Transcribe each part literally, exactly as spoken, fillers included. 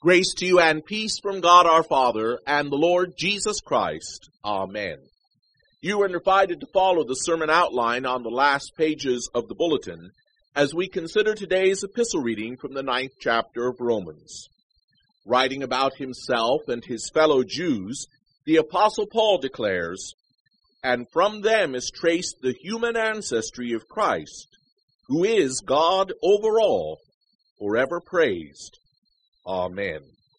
Grace to you and peace from God our Father and the Lord Jesus Christ. Amen. You are invited to follow the sermon outline on the last pages of the bulletin as we consider today's epistle reading from the ninth chapter of Romans. Writing about himself and his fellow Jews, the Apostle Paul declares, "And from them is traced the human ancestry of Christ, who is God over all, forever praised. Amen."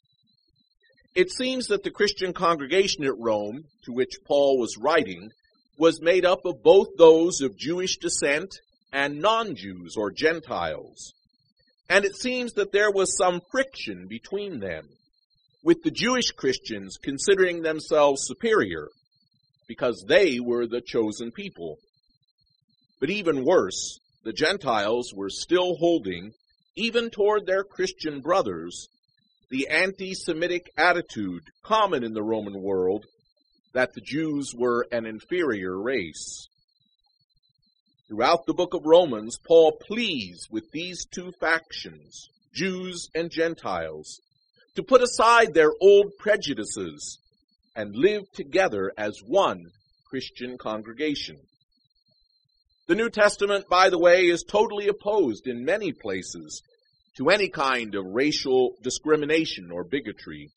It seems that the Christian congregation at Rome, to which Paul was writing, was made up of both those of Jewish descent and non-Jews or Gentiles. And it seems that there was some friction between them, with the Jewish Christians considering themselves superior because they were the chosen people. But even worse, the Gentiles were still holding, even toward their Christian brothers, the anti-Semitic attitude common in the Roman world that the Jews were an inferior race. Throughout the book of Romans, Paul pleads with these two factions, Jews and Gentiles, to put aside their old prejudices and live together as one Christian congregation. The New Testament, by the way, is totally opposed in many places to any kind of racial discrimination or bigotry.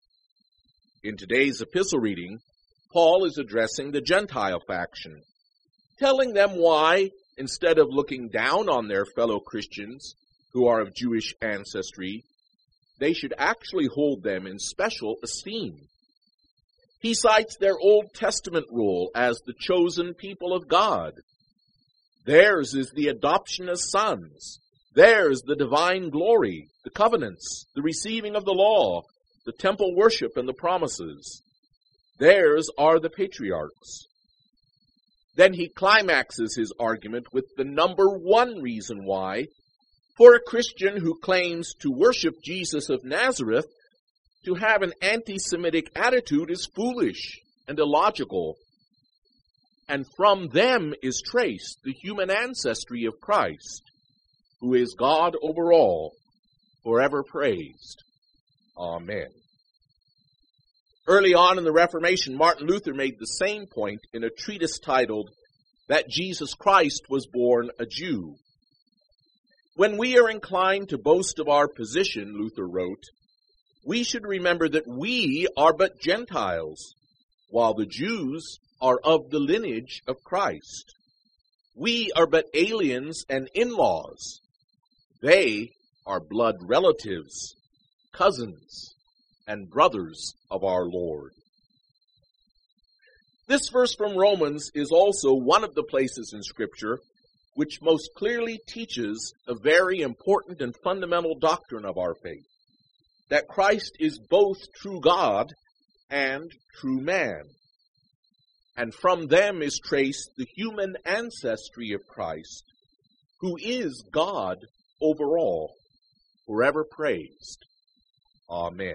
In today's epistle reading, Paul is addressing the Gentile faction, telling them why, instead of looking down on their fellow Christians who are of Jewish ancestry, they should actually hold them in special esteem. He cites their Old Testament role as the chosen people of God. Theirs is the adoption as sons. Theirs the divine glory, the covenants, the receiving of the law, the temple worship, and the promises. Theirs are the patriarchs. Then he climaxes his argument with the number one reason why, for a Christian who claims to worship Jesus of Nazareth, to have an anti-Semitic attitude is foolish and illogical. And from them is traced the human ancestry of Christ, who is God over all, forever praised. Amen. Early on in the Reformation, Martin Luther made the same point in a treatise titled, "That Jesus Christ was born a Jew." When we are inclined to boast of our position, Luther wrote, we should remember that we are but Gentiles, while the Jews are of the lineage of Christ. We are but aliens and in-laws. They are blood relatives, cousins, and brothers of our Lord. This verse from Romans is also one of the places in Scripture which most clearly teaches a very important and fundamental doctrine of our faith, that Christ is both true God and true man. And from them is traced the human ancestry of Christ, who is God over all, forever praised. Amen.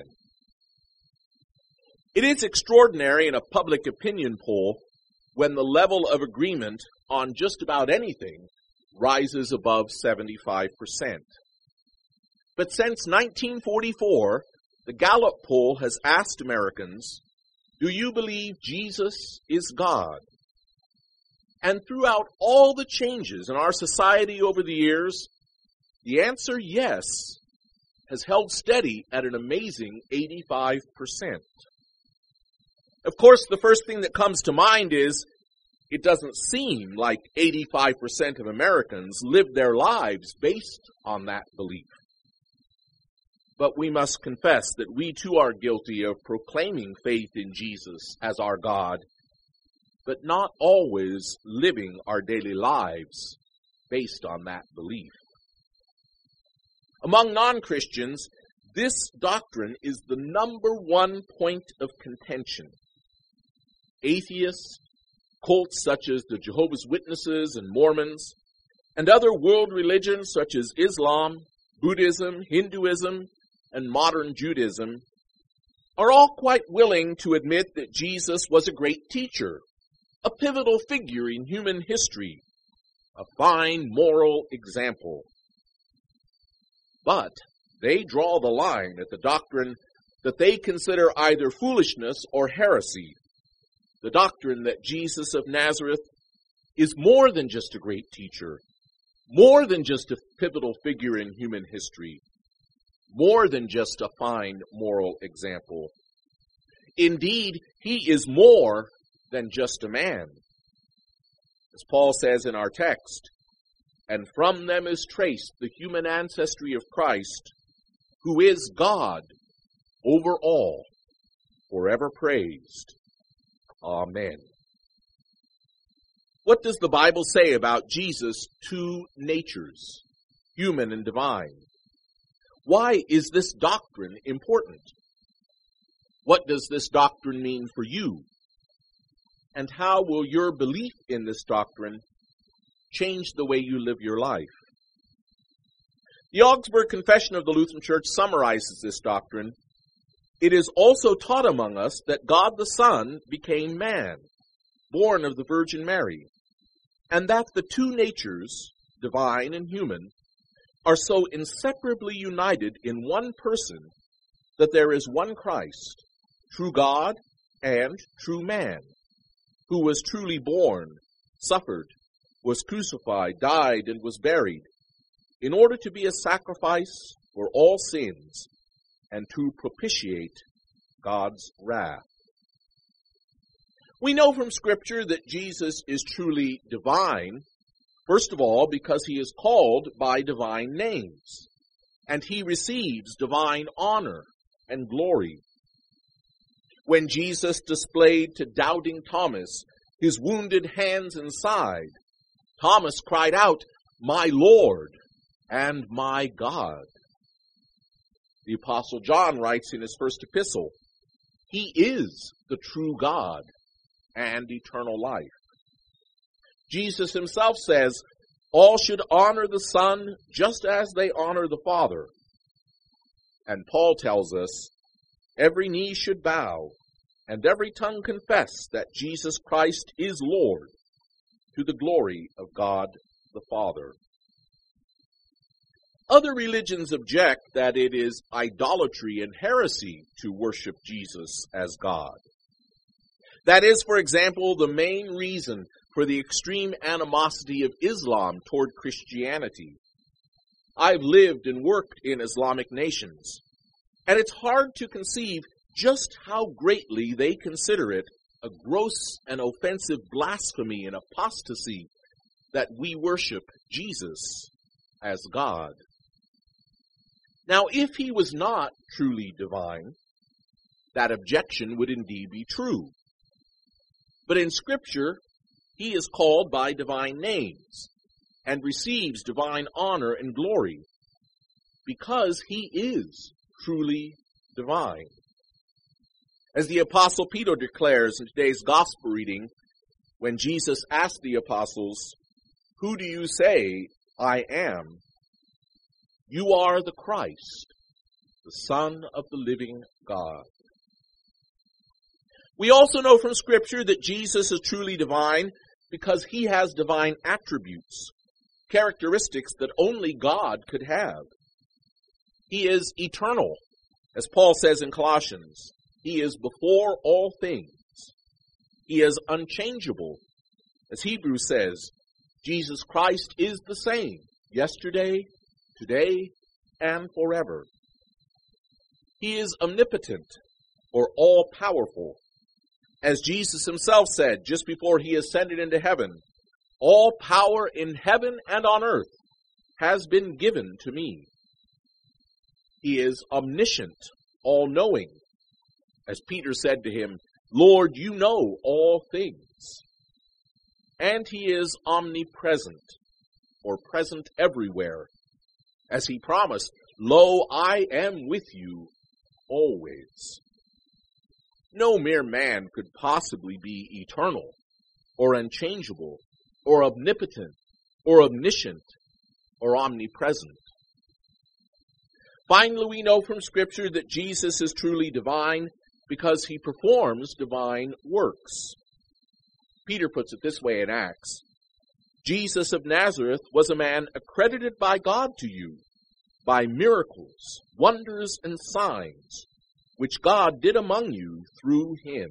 It is extraordinary in a public opinion poll when the level of agreement on just about anything rises above seventy-five percent. But since nineteen forty-four, the Gallup poll has asked Americans, "Do you believe Jesus is God?" And throughout all the changes in our society over the years, the answer yes has held steady at an amazing eighty-five percent. Of course, the first thing that comes to mind is it doesn't seem like eighty-five percent of Americans live their lives based on that belief. But we must confess that we too are guilty of proclaiming faith in Jesus as our God, but not always living our daily lives based on that belief. Among non-Christians, this doctrine is the number one point of contention. Atheists, cults such as the Jehovah's Witnesses and Mormons, and other world religions such as Islam, Buddhism, Hinduism, and modern Judaism, are all quite willing to admit that Jesus was a great teacher, a pivotal figure in human history, a fine moral example. But They draw the line at the doctrine that they consider either foolishness or heresy, the doctrine that Jesus of Nazareth is more than just a great teacher, more than just a pivotal figure in human history, more than just a fine moral example. Indeed, he is more than just a man. As Paul says in our text, and from them is traced the human ancestry of Christ, who is God over all, forever praised. Amen. What does the Bible say about Jesus' two natures, human and divine? Why is this doctrine important? What does this doctrine mean for you? And how will your belief in this doctrine change the way you live your life? The Augsburg Confession of the Lutheran Church summarizes this doctrine. It is also taught among us that God the Son became man, born of the Virgin Mary, and that the two natures, divine and human, are so inseparably united in one person that there is one Christ, true God and true man, who was truly born, suffered, was crucified, died, and was buried, in order to be a sacrifice for all sins and to propitiate God's wrath. We know from Scripture that Jesus is truly divine, first of all, because he is called by divine names, and he receives divine honor and glory. When Jesus displayed to doubting Thomas his wounded hands and side, Thomas cried out, "My Lord and my God." The Apostle John writes in his first epistle, "He is the true God and eternal life." Jesus himself says, "All should honor the Son just as they honor the Father." And Paul tells us, "Every knee should bow, and every tongue confess that Jesus Christ is Lord, to the glory of God the Father." Other religions object that it is idolatry and heresy to worship Jesus as God. That is, for example, the main reason for the extreme animosity of Islam toward Christianity. I've lived and worked in Islamic nations, and it's hard to conceive just how greatly they consider it a gross and offensive blasphemy and apostasy that we worship Jesus as God. Now, if he was not truly divine, that objection would indeed be true. But in Scripture, he is called by divine names and receives divine honor and glory because he is truly divine. As the Apostle Peter declares in today's Gospel reading, when Jesus asked the apostles, "Who do you say I am?" "You are the Christ, the Son of the living God." We also know from Scripture that Jesus is truly divine because he has divine attributes, characteristics that only God could have. He is eternal, as Paul says in Colossians. He is before all things. He is unchangeable, as Hebrews says. Jesus Christ is the same yesterday, today, and forever. He is omnipotent, or all-powerful. As Jesus himself said just before he ascended into heaven, "All power in heaven and on earth has been given to me." He is omniscient, all-knowing. As Peter said to him, "Lord, you know all things." And he is omnipresent, or present everywhere, as he promised, "Lo, I am with you always." No mere man could possibly be eternal, or unchangeable, or omnipotent, or omniscient, or omnipresent. Finally, we know from Scripture that Jesus is truly divine because he performs divine works. Peter puts it this way in Acts, "Jesus of Nazareth was a man accredited by God to you, by miracles, wonders, and signs, which God did among you through him.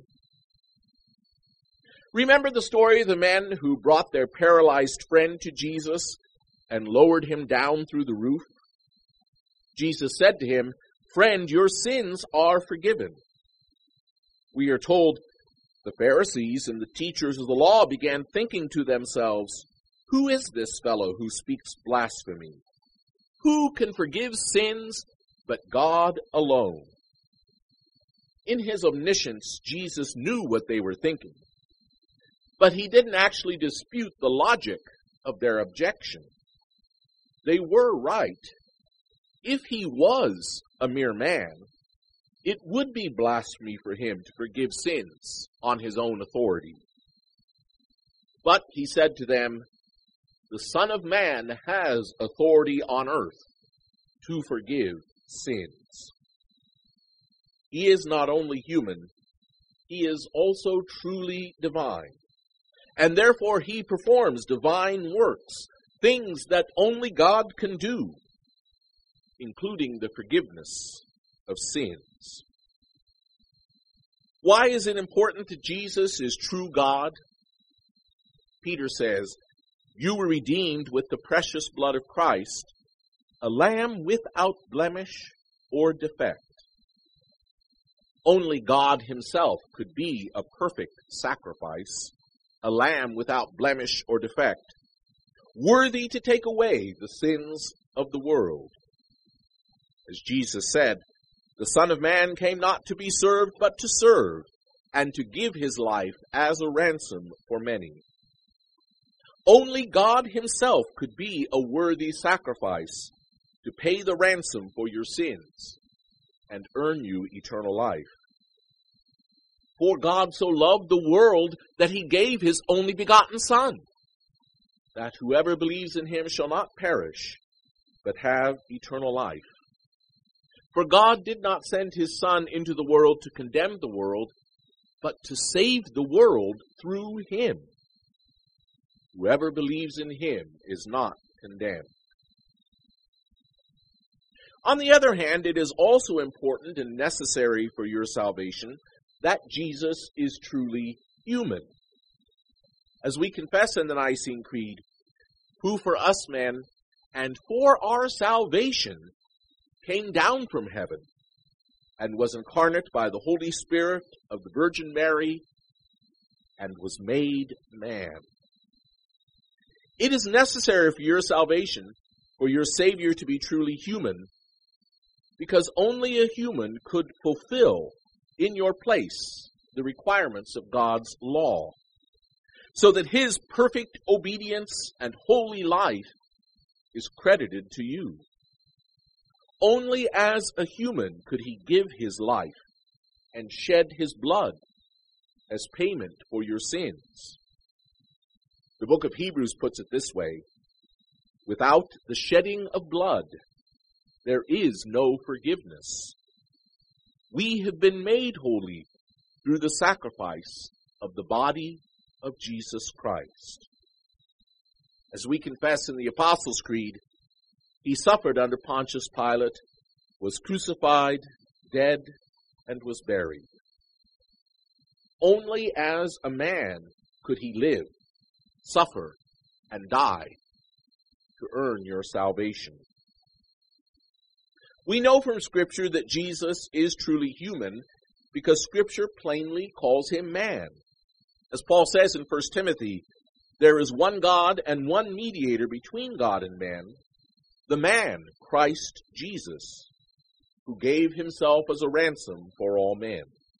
Remember the story of the men who brought their paralyzed friend to Jesus and lowered him down through the roof? Jesus said to him, "Friend, your sins are forgiven." We are told the Pharisees and the teachers of the law began thinking to themselves, "Who is this fellow who speaks blasphemy? Who can forgive sins but God alone?" In his omniscience, Jesus knew what they were thinking, but he didn't actually dispute the logic of their objection. They were right. If he was a mere man, it would be blasphemy for him to forgive sins on his own authority. But he said to them, "The Son of Man has authority on earth to forgive sins." He is not only human, he is also truly divine. And therefore he performs divine works, things that only God can do, including the forgiveness of sins. Why is it important that Jesus is true God? Peter says, "You were redeemed with the precious blood of Christ, a lamb without blemish or defect." Only God himself could be a perfect sacrifice, a lamb without blemish or defect, worthy to take away the sins of the world. As Jesus said, "The Son of Man came not to be served, but to serve, and to give his life as a ransom for many." Only God himself could be a worthy sacrifice to pay the ransom for your sins and earn you eternal life. For God so loved the world that he gave his only begotten Son, that whoever believes in him shall not perish, but have eternal life. For God did not send his Son into the world to condemn the world, but to save the world through him. Whoever believes in him is not condemned. On the other hand, it is also important and necessary for your salvation that Jesus is truly human. As we confess in the Nicene Creed, "Who for us men and for our salvation came down from heaven and was incarnate by the Holy Spirit of the Virgin Mary and was made man." It is necessary for your salvation, for your Savior to be truly human, because only a human could fulfill in your place the requirements of God's law, so that his perfect obedience and holy life is credited to you. Only as a human could he give his life and shed his blood as payment for your sins. The book of Hebrews puts it this way: "Without the shedding of blood, there is no forgiveness. We have been made holy through the sacrifice of the body of Jesus Christ." As we confess in the Apostles' Creed, he suffered under Pontius Pilate, was crucified, dead, and was buried. Only as a man could he live, suffer, and die to earn your salvation. We know from Scripture that Jesus is truly human because Scripture plainly calls him man. As Paul says in First Timothy, "There is one God and one mediator between God and man, the man, Christ Jesus, who gave himself as a ransom for all men."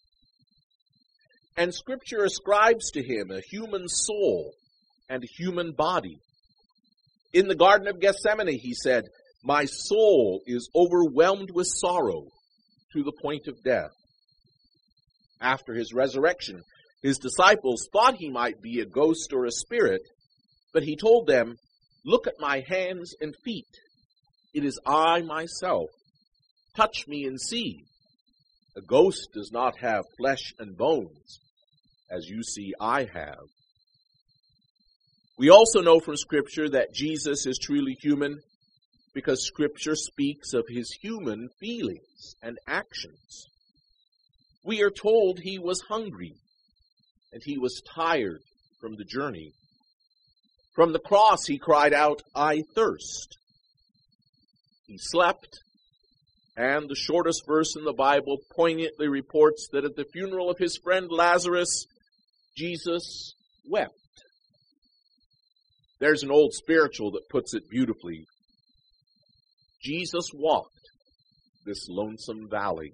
And Scripture ascribes to him a human soul and a human body. In the Garden of Gethsemane, he said, "My soul is overwhelmed with sorrow to the point of death." After his resurrection, his disciples thought he might be a ghost or a spirit, but he told them, "Look at my hands and feet. It is I myself. Touch me and see. A ghost does not have flesh and bones, as you see I have." We also know from Scripture that Jesus is truly human because Scripture speaks of his human feelings and actions. We are told he was hungry and he was tired from the journey. From the cross he cried out, "I thirst." He slept, and the shortest verse in the Bible poignantly reports that at the funeral of his friend Lazarus, Jesus wept. There's an old spiritual that puts it beautifully. Jesus walked this lonesome valley.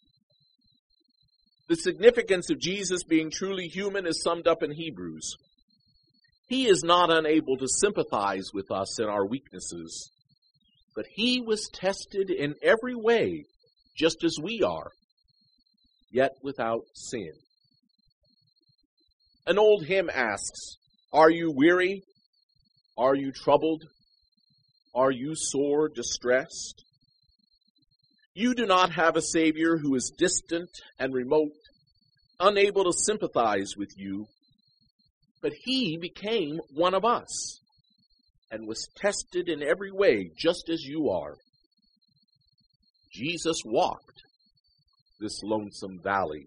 The significance of Jesus being truly human is summed up in Hebrews. He is not unable to sympathize with us in our weaknesses, but he was tested in every way, just as we are, yet without sin. An old hymn asks, "Are you weary? Are you troubled? Are you sore distressed?" You do not have a Savior who is distant and remote, unable to sympathize with you, but he became one of us and was tested in every way, just as you are. Jesus walked this lonesome valley.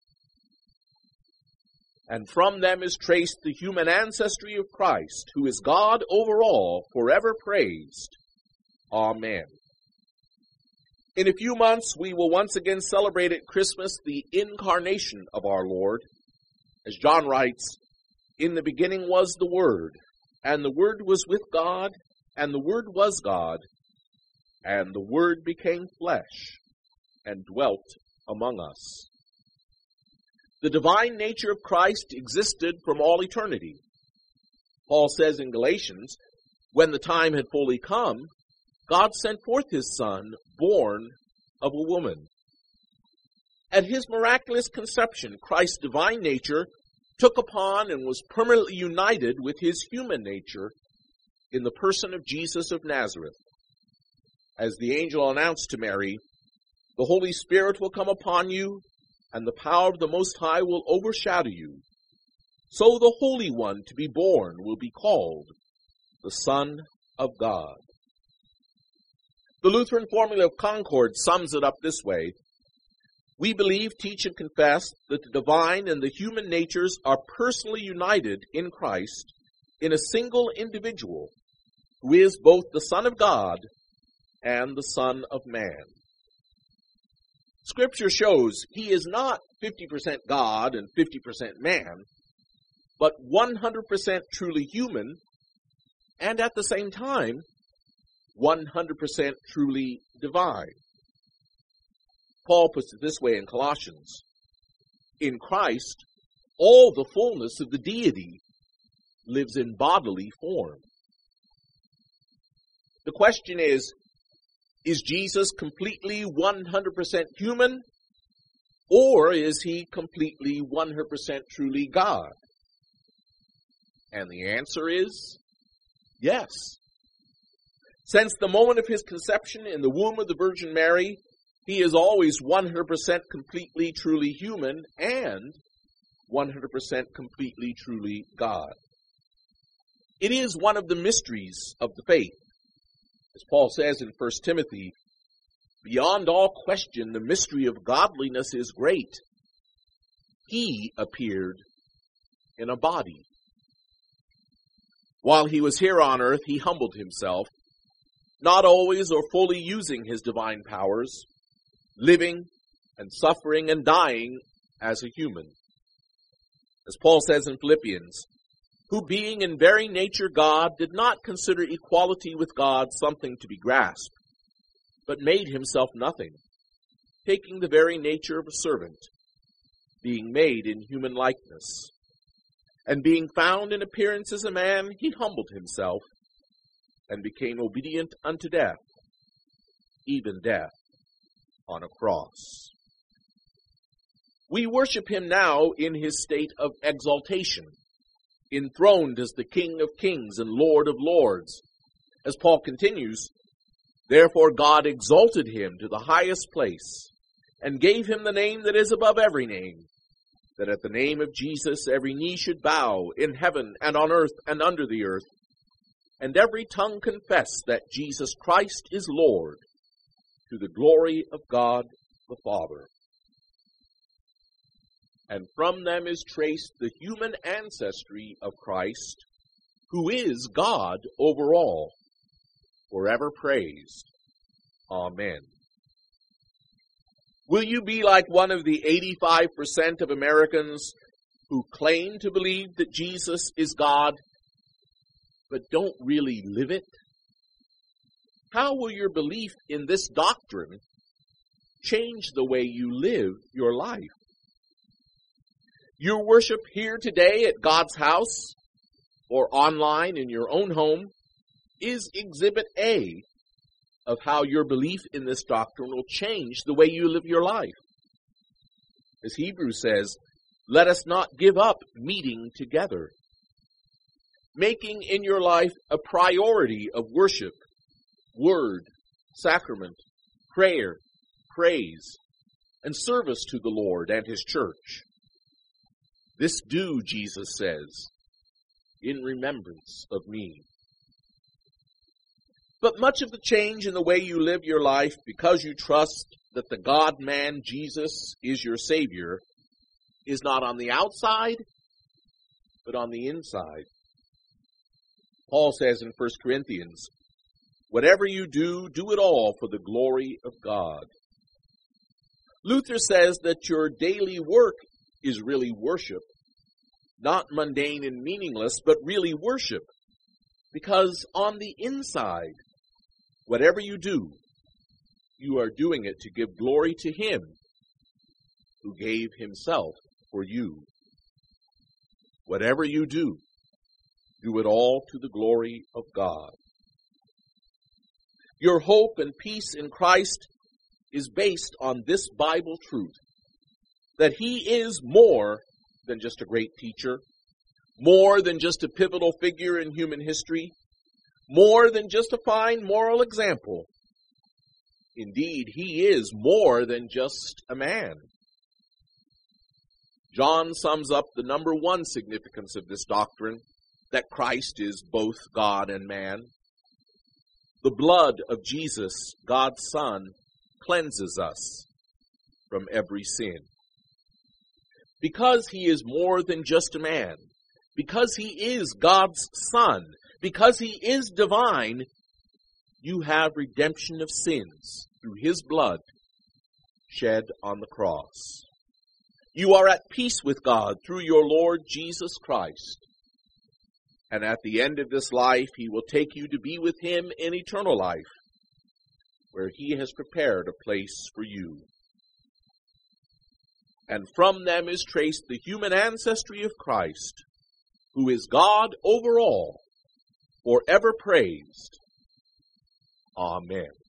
And from them is traced the human ancestry of Christ, who is God over all, forever praised. Amen. In a few months, we will once again celebrate at Christmas the incarnation of our Lord. As John writes, "In the beginning was the Word, and the Word was with God, and the Word was God, and the Word became flesh and dwelt among us." The divine nature of Christ existed from all eternity. Paul says in Galatians, when the time had fully come, God sent forth his Son, born of a woman. At his miraculous conception, Christ's divine nature took upon and was permanently united with his human nature in the person of Jesus of Nazareth. As the angel announced to Mary, "The Holy Spirit will come upon you, and the power of the Most High will overshadow you. So the Holy One to be born will be called the Son of God." The Lutheran Formula of Concord sums it up this way: we believe, teach, and confess that the divine and the human natures are personally united in Christ in a single individual, who is both the Son of God and the Son of Man. Scripture shows he is not fifty percent God and fifty percent man, but one hundred percent truly human, and at the same time, one hundred percent truly divine. Paul puts it this way in Colossians: "In Christ, all the fullness of the deity lives in bodily form." The question is, is Jesus completely one hundred percent human, or is he completely one hundred percent truly God? And the answer is yes. Since the moment of his conception in the womb of the Virgin Mary, he is always one hundred percent completely truly human and one hundred percent completely truly God. It is one of the mysteries of the faith. As Paul says in First Timothy, "Beyond all question, the mystery of godliness is great. He appeared in a body." While he was here on earth, he humbled himself, not always or fully using his divine powers, living and suffering and dying as a human. As Paul says in Philippians, "Who being in very nature God, did not consider equality with God something to be grasped, but made himself nothing, taking the very nature of a servant, being made in human likeness. And being found in appearance as a man, he humbled himself, and became obedient unto death, even death on a cross." We worship him now in his state of exaltation, enthroned as the King of kings and Lord of lords. As Paul continues, "Therefore God exalted him to the highest place, and gave him the name that is above every name, that at the name of Jesus every knee should bow, in heaven and on earth and under the earth, and every tongue confess that Jesus Christ is Lord, to the glory of God the Father. And from them is traced the human ancestry of Christ, who is God over all, forever praised. Amen. Will you be like one of the eighty-five percent of Americans who claim to believe that Jesus is God, but don't really live it? How will your belief in this doctrine change the way you live your life? Your worship here today at God's house or online in your own home is exhibit A of how your belief in this doctrine will change the way you live your life. As Hebrews says, let us not give up meeting together, making in your life a priority of worship, word, sacrament, prayer, praise, and service to the Lord and His church. This do, Jesus says, in remembrance of me. But much of the change in the way you live your life, because you trust that the God-man Jesus is your Savior, is not on the outside, but on the inside. Paul says in First Corinthians, whatever you do, do it all for the glory of God. Luther says that your daily work is really worship, not mundane and meaningless, but really worship, because on the inside, whatever you do, you are doing it to give glory to Him who gave Himself for you. Whatever you do, do it all to the glory of God. Your hope and peace in Christ is based on this Bible truth, that He is more than just a great teacher, more than just a pivotal figure in human history, more than just a fine moral example. Indeed, He is more than just a man. John sums up the number one significance of this doctrine, that Christ is both God and man. The blood of Jesus, God's Son, cleanses us from every sin. Because He is more than just a man, because He is God's Son, because He is divine, you have redemption of sins through His blood shed on the cross. You are at peace with God through your Lord Jesus Christ. And at the end of this life, He will take you to be with Him in eternal life, where He has prepared a place for you. And from them is traced the human ancestry of Christ, who is God over all, forever praised. Amen.